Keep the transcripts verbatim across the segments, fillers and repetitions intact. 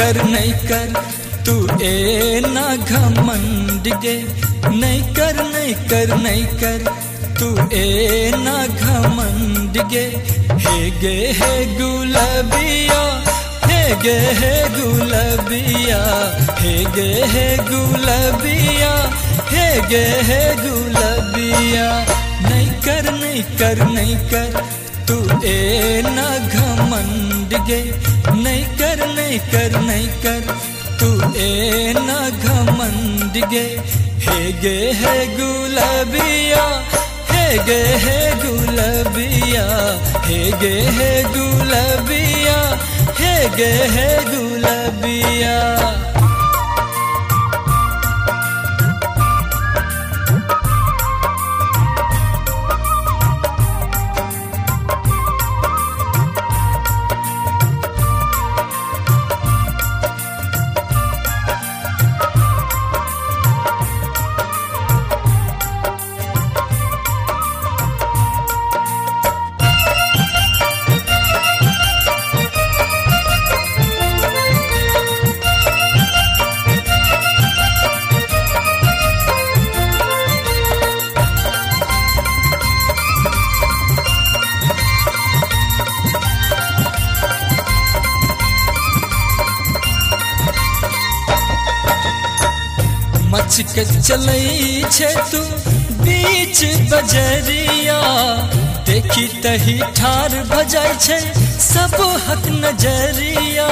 कर नहीं कर तू ए ना घमंड गे, नहीं कर नहीं कर नहीं कर तू ए ना घमंड गे। हे गे हे गुलाबिया, हे गे हे गुलाबिया, हे गे हे गुलाबिया, हे गे हे गुलाबिया। नहीं कर नहीं कर नहीं कर तू ए ना घमंड गे, नहीं कर नहीं कर नहीं कर तू ए ना घमंड गे। हे गे हे गुलाबिया, हे गे हे गुलाबिया, हे गे हे गुलाबिया, हे गे हे गुलाबिया। मच के चलई छे तू बीच बजरिया, देखी तही ठार भजाई छे सब हक नजरिया।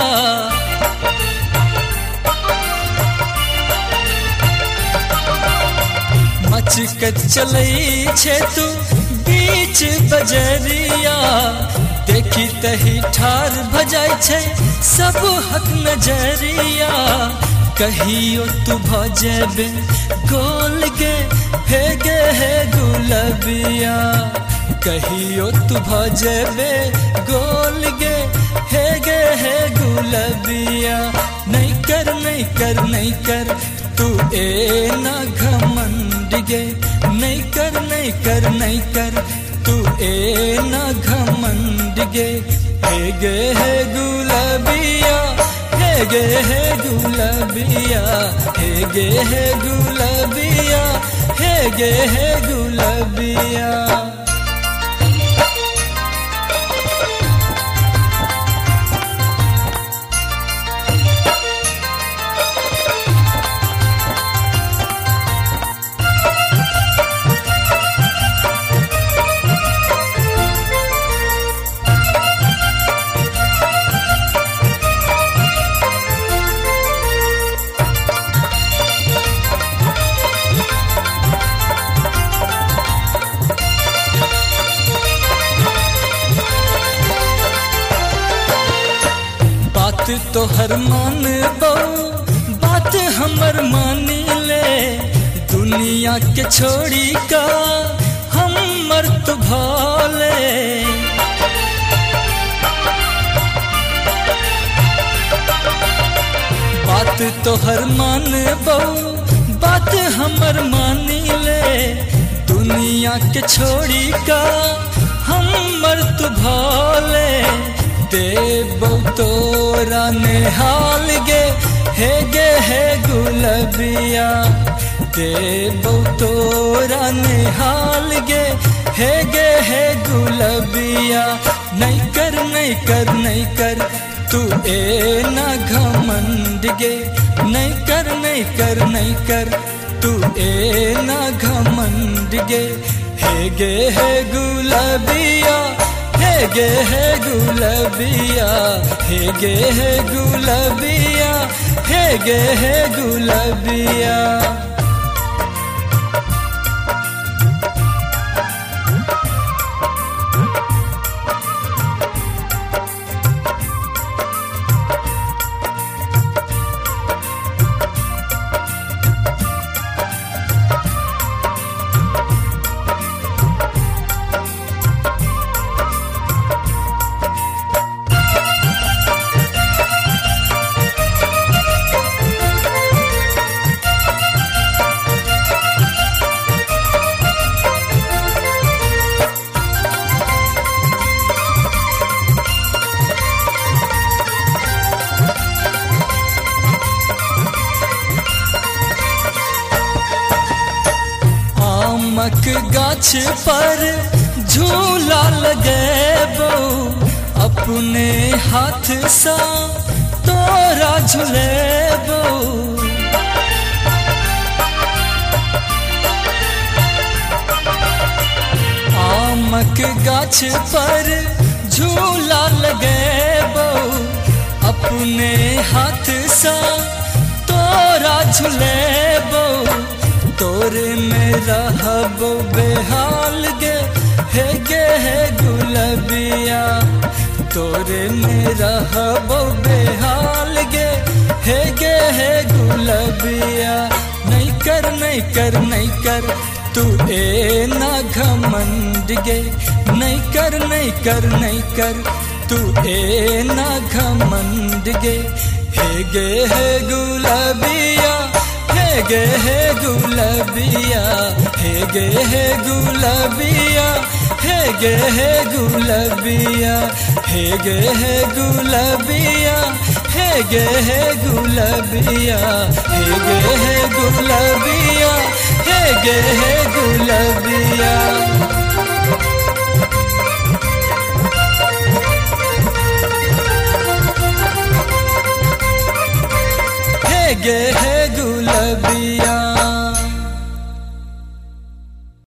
मच के चलई छे तू बीच बजरिया, देखी तही ठार भजाई छे सब हक नजरिया। कहियो तू भजेबे गोल गे, हे गे हे गुलाबिया, कहियो तू भजेबे गोल गे, हे गे हे गुलाबिया। नहीं कर नहीं कर नहीं कर तू ए ना घमंड गे, नहीं कर नहीं कर नहीं कर तू ए ना घमंड गे। हे गे हे गुलाबिया, हे गे हे गुलाबिया, हे गे हे गुलाबिया, हे गे हे गुलाबिया। बात तो हर मान बहु, बात हमर मानी ले, दुनिया के छोड़ी का हमर तो भाले। बात तो हर मान बहु, बात हमर मानी ले, दुनिया के छोड़ी का हमर तो भाले। देबो तोरा नेहाल गे, हे गे हे गुलाबिया, देबो तोरा नेहाल गे, हे गे हे गुलाबिया। नहीं कर नहीं कर नहीं कर तू ए ना घमंड गे, नहीं कर नहीं कर नहीं कर तू ए ना घमंड गे। हे गे हे गुलाबिया, हे गे हे गुलाबिया, हे गे हे गुलाबिया, हे गे हे गुलाबिया। गाछ पर झूला लगेबो अपने हाथ सा तोरा झुलेबो आमक गाछ पर झूला लगेबो अपने हाथ सा तोरा झुलेबो तोरे में रहबो बेहाल गे हे गे हे गुलबिया तोरे में रहबो बेहाल गे हे गे हे गुलबिया नहीं कर नहीं कर नहीं कर तू ए ना घमंड गे नहीं कर नहीं कर नहीं कर तू ए ना घमंड गे हे गे हे गुलबिया हे गे हे गुलबिया हे गे हे गुलबिया हे गे हे गुलबिया हे गे हे गुलबिया हे गे हे गुलबिया हे गे हे गुलबिया हे गे हे गुलबिया हे गे हे